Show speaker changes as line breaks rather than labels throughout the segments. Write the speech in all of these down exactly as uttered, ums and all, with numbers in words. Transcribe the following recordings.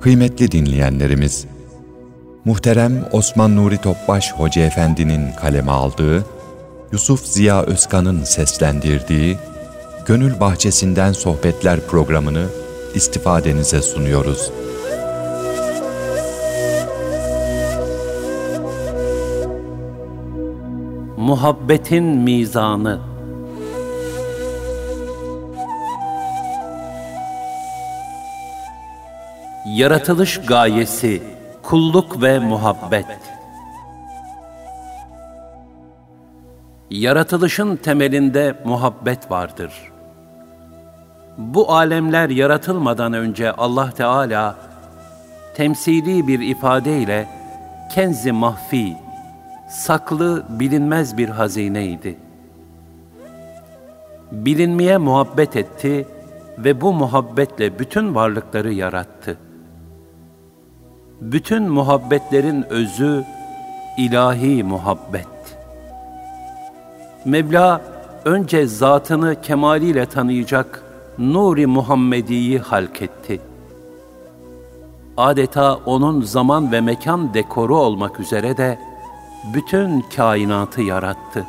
Kıymetli dinleyenlerimiz, muhterem Osman Nuri Topbaş Hoca Efendi'nin kaleme aldığı, Yusuf Ziya Özkan'ın seslendirdiği Gönül Bahçesinden Sohbetler programını istifadenize sunuyoruz.
Muhabbetin mizanı. Yaratılış gayesi, kulluk ve muhabbet. Yaratılışın temelinde muhabbet vardır. Bu alemler yaratılmadan önce Allah Teala temsili bir ifadeyle kenz-i mahfi, saklı, bilinmez bir hazineydi. Bilinmeye muhabbet etti ve bu muhabbetle bütün varlıkları yarattı. Bütün muhabbetlerin özü ilahi muhabbet. Mevla önce zatını kemaliyle tanıyacak Nur-i Muhammedi'yi halketti. Adeta onun zaman ve mekan dekoru olmak üzere de bütün kainatı yarattı.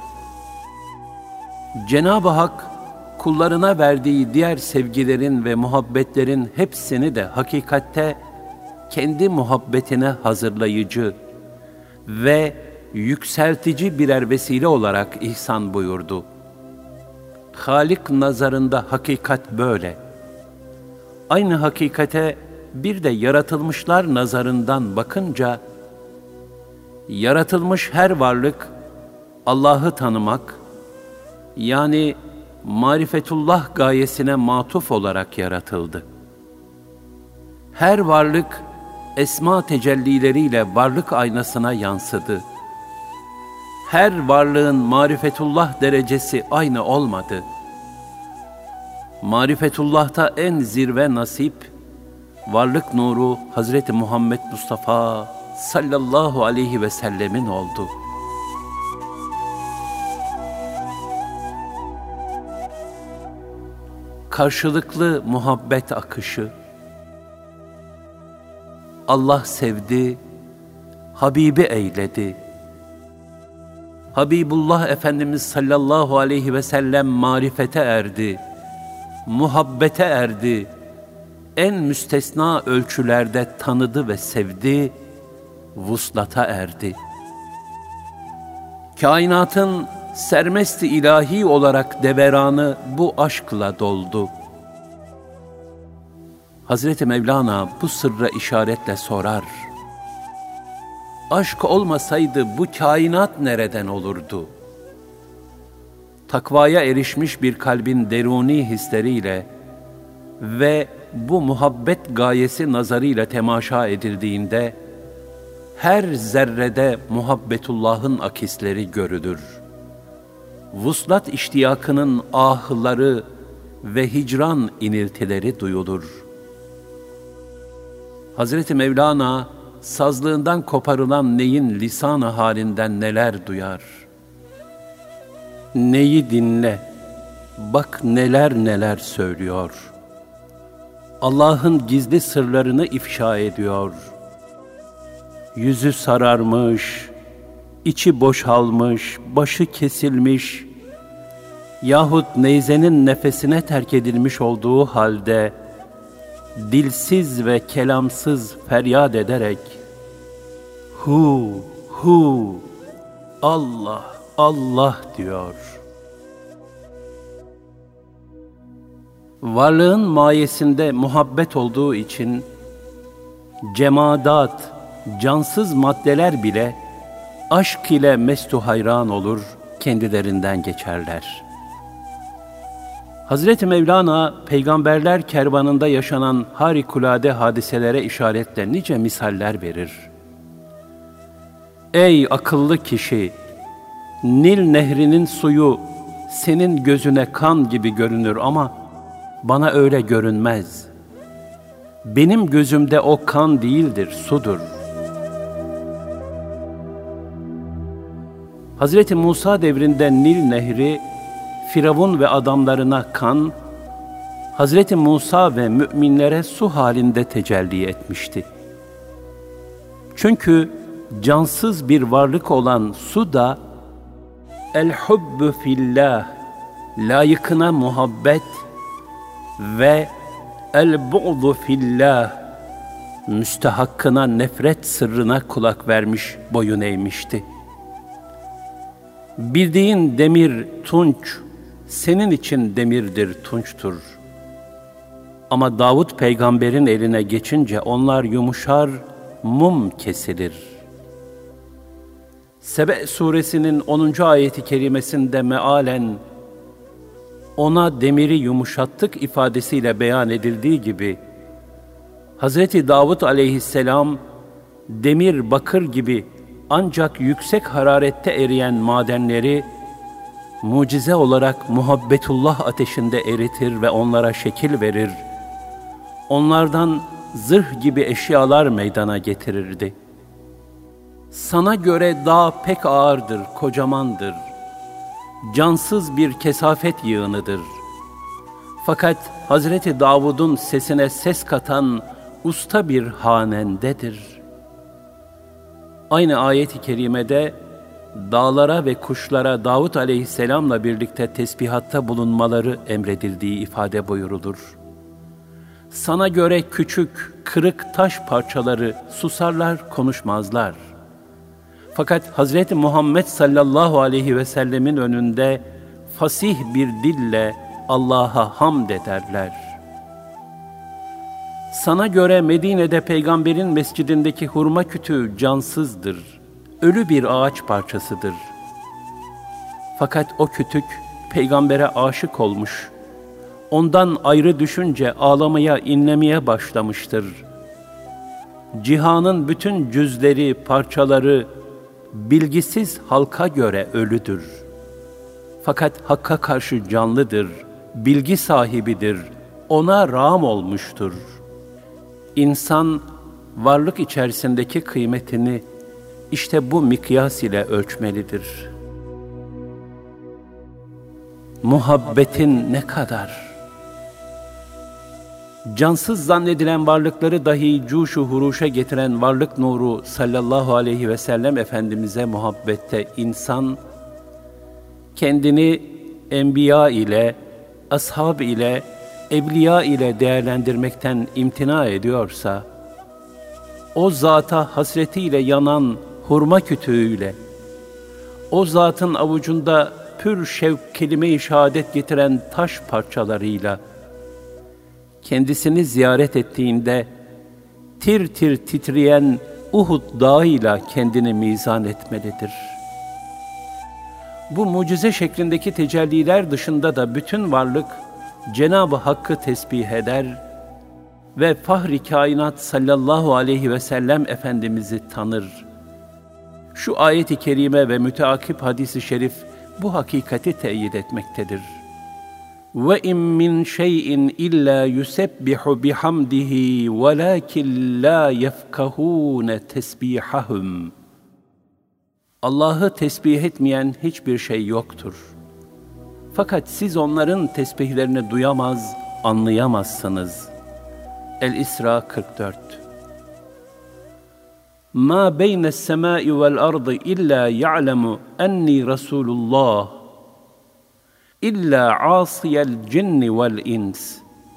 Cenab-ı Hak kullarına verdiği diğer sevgilerin ve muhabbetlerin hepsini de hakikatte kendi muhabbetine hazırlayıcı ve yükseltici birer vesile olarak ihsan buyurdu. Halik nazarında hakikat böyle. Aynı hakikate bir de yaratılmışlar nazarından bakınca, yaratılmış her varlık Allah'ı tanımak, yani marifetullah gayesine matuf olarak yaratıldı. Her varlık esma tecellileriyle varlık aynasına yansıdı. Her varlığın marifetullah derecesi aynı olmadı. Marifetullah'ta en zirve nasip, varlık nuru Hazreti Muhammed Mustafa sallallahu aleyhi ve sellemin oldu. Karşılıklı muhabbet akışı. Allah sevdi, Habibi eyledi. Habibullah Efendimiz sallallahu aleyhi ve sellem marifete erdi, muhabbete erdi, en müstesna ölçülerde tanıdı ve sevdi, vuslata erdi. Kainatın sermesti ilahi olarak deveranı bu aşkla doldu. Hazreti Mevlana bu sırra işaretle sorar: aşk olmasaydı bu kainat nereden olurdu? Takvaya erişmiş bir kalbin deruni hisleriyle ve bu muhabbet gayesi nazarıyla temaşa edildiğinde, her zerrede muhabbetullah'ın akisleri görülür. Vuslat iştiyakının ahları ve hicran iniltileri duyulur. Hazreti Mevlana, sazlığından koparılan neyin lisanı halinden neler duyar? Neyi dinle, bak neler neler söylüyor. Allah'ın gizli sırlarını ifşa ediyor. Yüzü sararmış, içi boşalmış, başı kesilmiş yahut neyzenin nefesine terk edilmiş olduğu halde dilsiz ve kelamsız feryat ederek hu hu Allah Allah diyor. Varlığın mayesinde muhabbet olduğu için cemadat, cansız maddeler bile aşk ile mestu hayran olur, kendilerinden geçerler. Hazreti Mevlana, peygamberler kervanında yaşanan harikulade hadiselere işaretle nice misaller verir. Ey akıllı kişi! Nil nehrinin suyu senin gözüne kan gibi görünür ama bana öyle görünmez. Benim gözümde o kan değildir, sudur. Hazreti Musa devrinde Nil nehri, Firavun ve adamlarına kan, Hazreti Musa ve müminlere su halinde tecelli etmişti. Çünkü cansız bir varlık olan su da el-hubbu fillah, layıkına muhabbet ve el-bu'du fillah, müstehakkına nefret sırrına kulak vermiş, boyun eğmişti. Bildiğin demir tunç, senin için demirdir, tunçtur. Ama Davud peygamberin eline geçince onlar yumuşar, mum kesilir. Sebe suresinin onuncu ayeti kerimesinde mealen ona demiri yumuşattık ifadesiyle beyan edildiği gibi Hazreti Davud aleyhisselam demir bakır gibi ancak yüksek hararette eriyen madenleri mucize olarak muhabbetullah ateşinde eritir ve onlara şekil verir. Onlardan zırh gibi eşyalar meydana getirirdi. Sana göre dağ pek ağırdır, kocamandır. Cansız bir kesafet yığınıdır. Fakat Hazreti Davud'un sesine ses katan usta bir hanendedir. Aynı ayet-i kerimede dağlara ve kuşlara Davud aleyhisselamla birlikte tesbihatta bulunmaları emredildiği ifade buyurulur. Sana göre küçük, kırık taş parçaları susarlar, konuşmazlar. Fakat Hazreti Muhammed sallallahu aleyhi ve sellemin önünde fasih bir dille Allah'a hamd ederler. Sana göre Medine'de peygamberin mescidindeki hurma kütüğü cansızdır, ölü bir ağaç parçasıdır. Fakat o kütük peygambere aşık olmuş, ondan ayrı düşünce ağlamaya, inlemeye başlamıştır. Cihanın bütün cüzleri, parçaları bilgisiz halka göre ölüdür. Fakat Hakk'a karşı canlıdır, bilgi sahibidir, ona rağm olmuştur. İnsan, varlık içerisindeki kıymetini işte bu mikyas ile ölçmelidir. Muhabbetin ne kadar? Cansız zannedilen varlıkları dahi cuşu huruşa getiren varlık nuru sallallahu aleyhi ve sellem Efendimiz'e muhabbette insan, kendini enbiya ile, ashab ile, evliya ile değerlendirmekten imtina ediyorsa, o zata hasretiyle yanan hurma kütüğüyle, o zatın avucunda pür şevk kelime-i şehadet getiren taş parçalarıyla, kendisini ziyaret ettiğinde tir tir titreyen Uhud dağıyla kendini mizan etmelidir. Bu mucize şeklindeki tecelliler dışında da bütün varlık Cenab-ı Hakk'ı tesbih eder ve Fahri Kainat sallallahu aleyhi ve sellem Efendimiz'i tanır. Şu ayet-i kerime ve müteakip hadis-i şerif bu hakikati teyit etmektedir. وَاِنْ مِنْ شَيْءٍ اِلَّا يُسَبِّحُ بِحَمْدِهِ وَلَكِنْ لَا يَفْقَهُونَ تَسْبِيحَهُمْ. Allah'ı tesbih etmeyen hiçbir şey yoktur. Fakat siz onların tesbihlerini duyamaz, anlayamazsınız. El-İsra kırk dört. مَا بَيْنَ السَّمَاءِ وَالْأَرْضِ إِلَّا يَعْلَمُ أَنِّي رَسُولُ اللّٰهِ İlla asiyel cinni vel ins.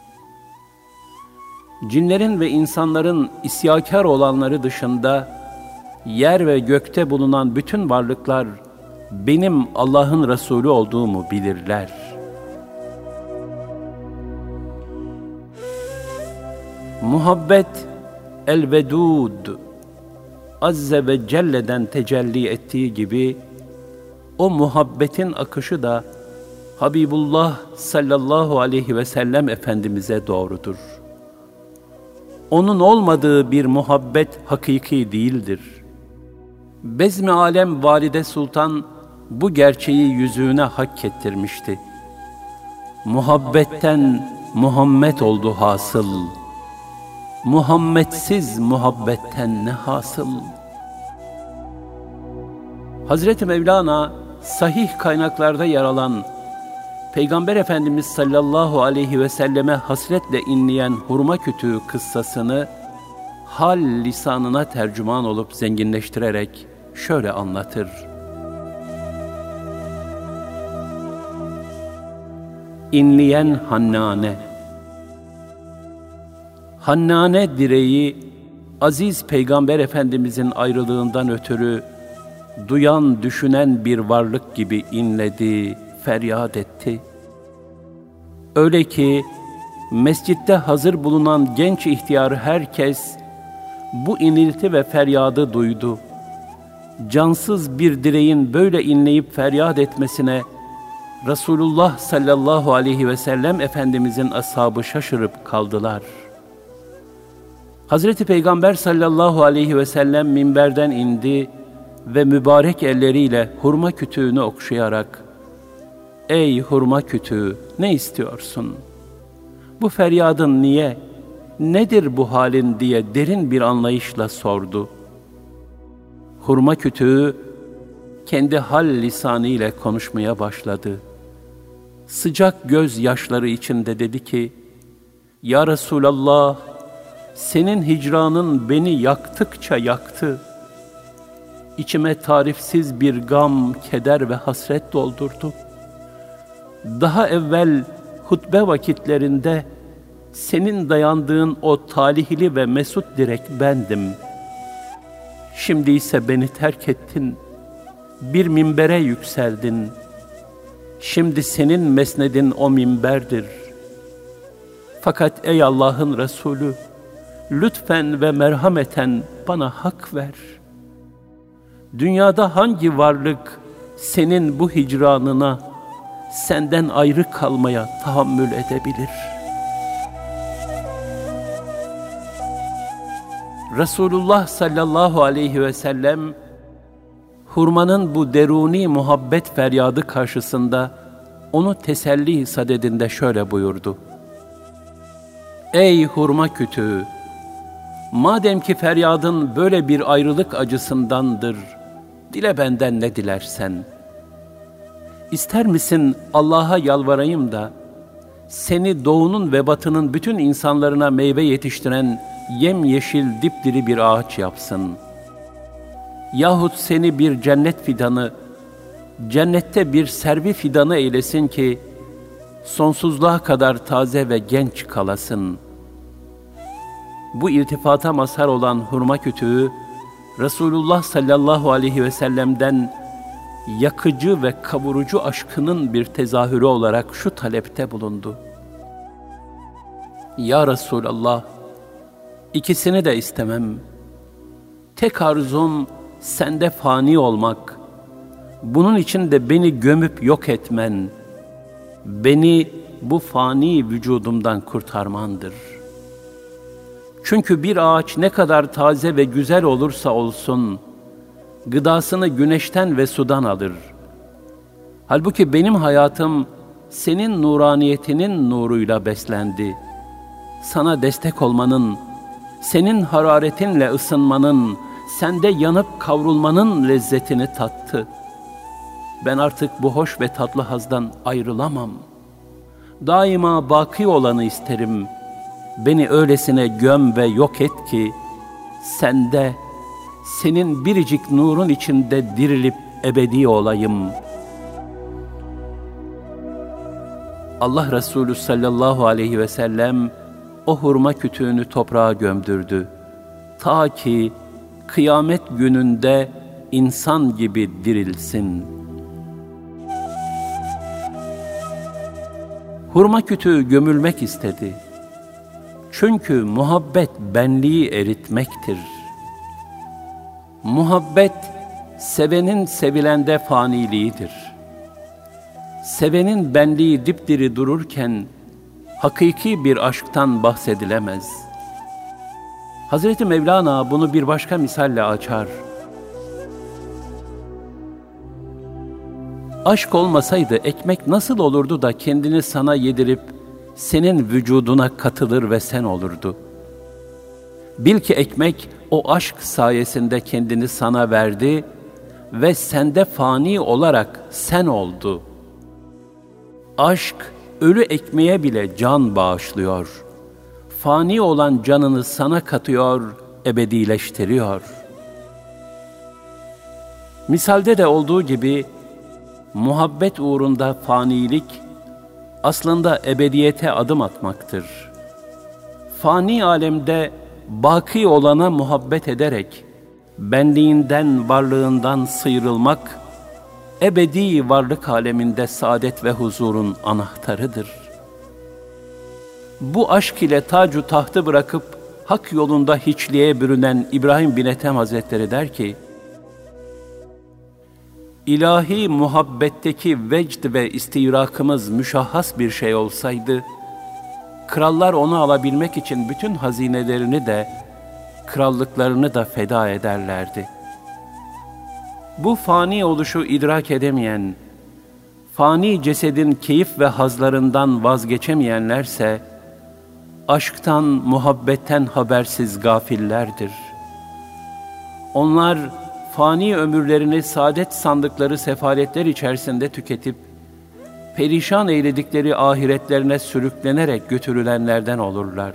Cinlerin ve insanların isyakar olanları dışında yer ve gökte bulunan bütün varlıklar benim Allah'ın Resulü olduğumu bilirler. Muhabbet el-vedud Azze ve Celle'den tecelli ettiği gibi o muhabbetin akışı da Habibullah sallallahu aleyhi ve sellem Efendimiz'e doğrudur. Onun olmadığı bir muhabbet hakiki değildir. Bezmi alem Valide Sultan bu gerçeği yüzüğüne hak ettirmişti. Muhabbetten Muhammed oldu hasıl. Muhammedsiz muhabbetten ne hasıl? Hazreti Mevlana sahih kaynaklarda yer alan Peygamber Efendimiz sallallahu aleyhi ve selleme hasretle inleyen hurma kütüğü kıssasını hal lisanına tercüman olup zenginleştirerek şöyle anlatır. İnleyen Hannane. Hannane direği, aziz Peygamber Efendimizin ayrılığından ötürü duyan, düşünen bir varlık gibi inledi, feryat etti. Öyle ki mescitte hazır bulunan genç ihtiyar herkes bu inilti ve feryadı duydu. Cansız bir direğin böyle inleyip feryat etmesine Resulullah sallallahu aleyhi ve sellem Efendimizin ashabı şaşırıp kaldılar. Hazreti Peygamber sallallahu aleyhi ve sellem minberden indi ve mübarek elleriyle hurma kütüğünü okşayarak, "Ey hurma kütüğü, ne istiyorsun? Bu feryadın niye, nedir bu halin?" diye derin bir anlayışla sordu. Hurma kütüğü kendi hal lisanı ile konuşmaya başladı. Sıcak göz yaşları içinde dedi ki, "Ya Resulallah, senin hicranın beni yaktıkça yaktı. İçime tarifsiz bir gam, keder ve hasret doldurdu. Daha evvel hutbe vakitlerinde senin dayandığın o talihli ve mesut direk bendim. Şimdi ise beni terk ettin, bir minbere yükseldin. Şimdi senin mesnedin o minberdir. Fakat ey Allah'ın Resulü, lütfen ve merhameten bana hak ver. Dünyada hangi varlık senin bu hicranına, senden ayrı kalmaya tahammül edebilir?" Resulullah sallallahu aleyhi ve sellem, hurmanın bu deruni muhabbet feryadı karşısında onu teselli sadedinde şöyle buyurdu. "Ey hurma kütüğü, madem ki feryadın böyle bir ayrılık acısındandır, dile benden ne dilersen. İster misin Allah'a yalvarayım da seni doğunun ve batının bütün insanlarına meyve yetiştiren yemyeşil dipdiri bir ağaç yapsın. Yahut seni bir cennet fidanı, cennette bir servi fidanı eylesin ki sonsuzluğa kadar taze ve genç kalasın." Bu iltifata mazhar olan hurma kütüğü, Resulullah sallallahu aleyhi ve sellem'den yakıcı ve kavurucu aşkının bir tezahürü olarak şu talepte bulundu. "Ya Resulallah, ikisini de istemem. Tek arzum sende fani olmak. Bunun için de beni gömüp yok etmen, beni bu fani vücudumdan kurtarmandır. Çünkü bir ağaç ne kadar taze ve güzel olursa olsun, gıdasını güneşten ve sudan alır. Halbuki benim hayatım senin nuraniyetinin nuruyla beslendi. Sana destek olmanın, senin hararetinle ısınmanın, sende yanıp kavrulmanın lezzetini tattı. Ben artık bu hoş ve tatlı hazdan ayrılamam. Daima baki olanı isterim. Beni öylesine göm ve yok et ki, sende, senin biricik nurun içinde dirilip ebedi olayım." Allah Resulü sallallahu aleyhi ve sellem o hurma kütüğünü toprağa gömdürdü. Ta ki kıyamet gününde insan gibi dirilsin. Hurma kütüğü gömülmek istedi. Çünkü muhabbet benliği eritmektir. Muhabbet, sevenin sevilende faniliğidir. Sevenin benliği dipdiri dururken, hakiki bir aşktan bahsedilemez. Hazreti Mevlana bunu bir başka misalle açar. "Aşk olmasaydı ekmek nasıl olurdu da kendini sana yedirip, senin vücuduna katılır ve sen olurdu. Bil ki ekmek o aşk sayesinde kendini sana verdi ve sende fani olarak sen oldu. Aşk, ölü ekmeğe bile can bağışlıyor. Fani olan canını sana katıyor, ebedileştiriyor. Misalde de olduğu gibi, muhabbet uğrunda fanilik, aslında ebediyete adım atmaktır. Fani alemde baki olana muhabbet ederek, benliğinden, varlığından sıyrılmak, ebedi varlık aleminde saadet ve huzurun anahtarıdır. Bu aşk ile tacu tahtı bırakıp, hak yolunda hiçliğe bürünen İbrahim bin Ethem Hazretleri der ki, İlahi muhabbetteki vecd ve istirakımız müşahhas bir şey olsaydı, krallar onu alabilmek için bütün hazinelerini de, krallıklarını da feda ederlerdi. Bu fani oluşu idrak edemeyen, fani cesedin keyif ve hazlarından vazgeçemeyenlerse, aşktan, muhabbetten habersiz gafillerdir. Onlar, fani ömürlerini saadet sandıkları sefaletler içerisinde tüketip, perişan eyledikleri ahiretlerine sürüklenerek götürülenlerden olurlar.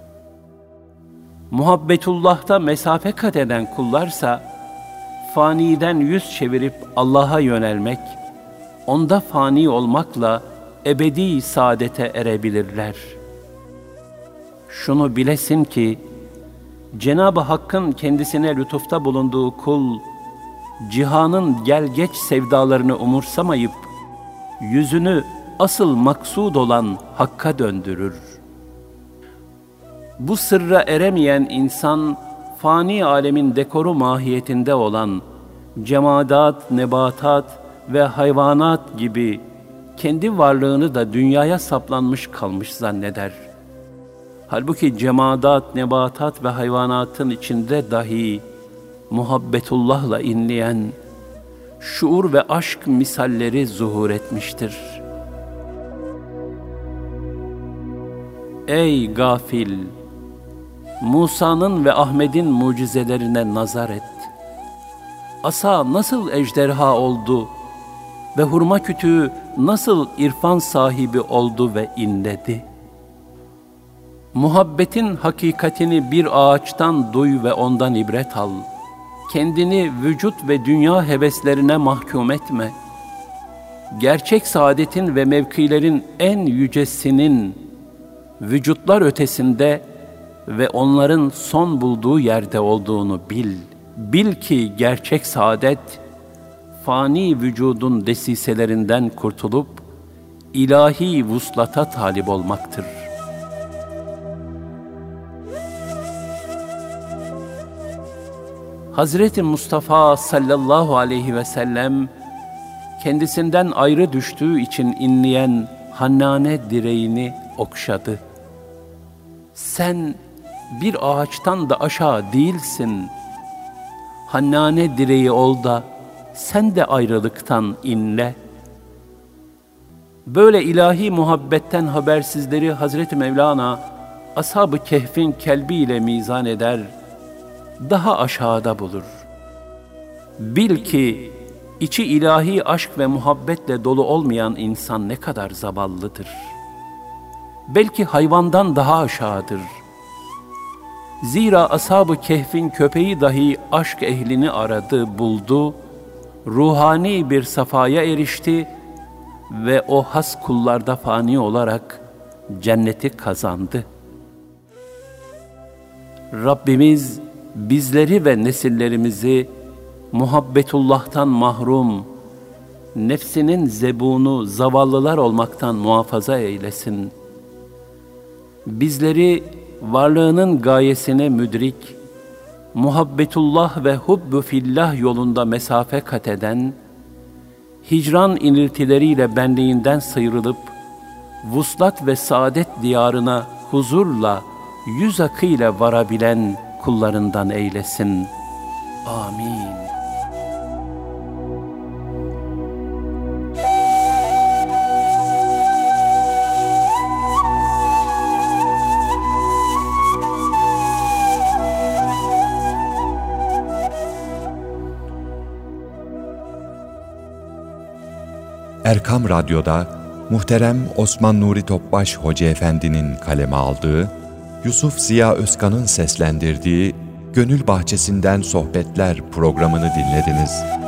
Muhabbetullah'ta mesafe kat eden kullarsa, faniden yüz çevirip Allah'a yönelmek, onda fani olmakla ebedi saadete erebilirler. Şunu bilesin ki, Cenab-ı Hakk'ın kendisine lütufta bulunduğu kul, cihanın gel-geç sevdalarını umursamayıp, yüzünü asıl maksud olan Hakk'a döndürür. Bu sırra eremeyen insan, fani alemin dekoru mahiyetinde olan cemadat, nebatat ve hayvanat gibi kendi varlığını da dünyaya saplanmış kalmış zanneder. Halbuki cemadat, nebatat ve hayvanatın içinde dahi muhabbetullahla inleyen şuur ve aşk misalleri zuhur etmiştir. Ey gafil! Musa'nın ve Ahmet'in mucizelerine nazar et. Asa nasıl ejderha oldu ve hurma kütüğü nasıl irfan sahibi oldu ve inledi? Muhabbetin hakikatini bir ağaçtan duy ve ondan ibret al. Kendini vücut ve dünya heveslerine mahkum etme. Gerçek saadetin ve mevkilerin en yücesinin vücutlar ötesinde ve onların son bulduğu yerde olduğunu bil. Bil ki gerçek saadet, fani vücudun desiselerinden kurtulup, ilahi vuslata talip olmaktır. Hazreti Mustafa sallallahu aleyhi ve sellem, kendisinden ayrı düştüğü için inleyen Hannane direğini okşadı. Sen bir ağaçtan da aşağı değilsin. Hannane direği ol da sen de ayrılıktan inle. Böyle ilahi muhabbetten habersizleri Hazreti Mevlana, Ashab-ı Kehf'in kelbiyle mizan eder, daha aşağıda bulur. Bil ki, içi ilahi aşk ve muhabbetle dolu olmayan insan ne kadar zavallıdır. Belki hayvandan daha aşağıdır. Zira Ashab-ı Kehf'in köpeği dahi aşk ehlini aradı, buldu, ruhani bir safaya erişti ve o has kullarda fani olarak cenneti kazandı. Rabbimiz bizleri ve nesillerimizi muhabbetullah'tan mahrum, nefsinin zebunu, zavallılar olmaktan muhafaza eylesin. Bizleri varlığının gayesine müdrik, muhabbetullah ve hubbu fillah yolunda mesafe kat eden, hicran iniltileriyle benliğinden sıyrılıp, vuslat ve saadet diyarına huzurla, yüz akıyla varabilen kullarından eylesin. Amin.
Erkam Radyo'da muhterem Osman Nuri Topbaş Hoca Efendi'nin kaleme aldığı, Yusuf Ziya Özkan'ın seslendirdiği Gönül Bahçesinden Sohbetler programını dinlediniz.